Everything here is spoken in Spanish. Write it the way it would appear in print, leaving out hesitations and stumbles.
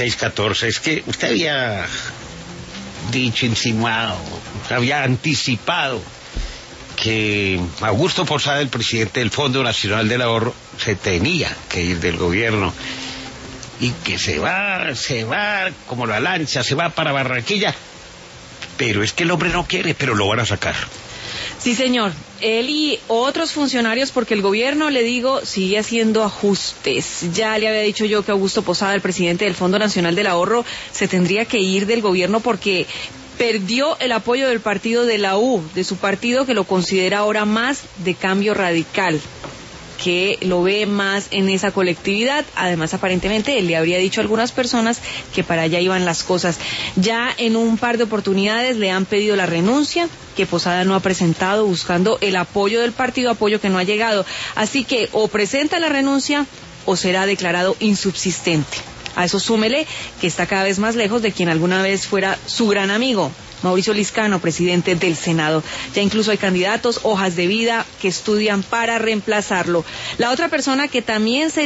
16-14, es que usted había dicho, insinuado, había anticipado que Augusto Posada, el presidente del Fondo Nacional del Ahorro, se tenía que ir del gobierno y que se va como la lancha, se va para Barranquilla, pero es que el hombre no quiere, pero lo van a sacar. Sí, señor. Él y otros funcionarios, porque el gobierno, le digo, sigue haciendo ajustes. Ya le había dicho yo que Augusto Posada, el presidente del Fondo Nacional del Ahorro, se tendría que ir del gobierno porque perdió el apoyo del partido de la U, de su partido que lo considera ahora más de Cambio Radical, que lo ve más en esa colectividad. Además, aparentemente, él le habría dicho a algunas personas que para allá iban las cosas. Ya en un par de oportunidades le han pedido la renuncia, que Posada no ha presentado, buscando el apoyo del partido, apoyo que no ha llegado. Así que o presenta la renuncia o será declarado insubsistente. A eso súmele que está cada vez más lejos de quien alguna vez fuera su gran amigo, Mauricio Liscano, presidente del Senado. Ya incluso hay candidatos, hojas de vida que estudian para reemplazarlo. La otra persona que también se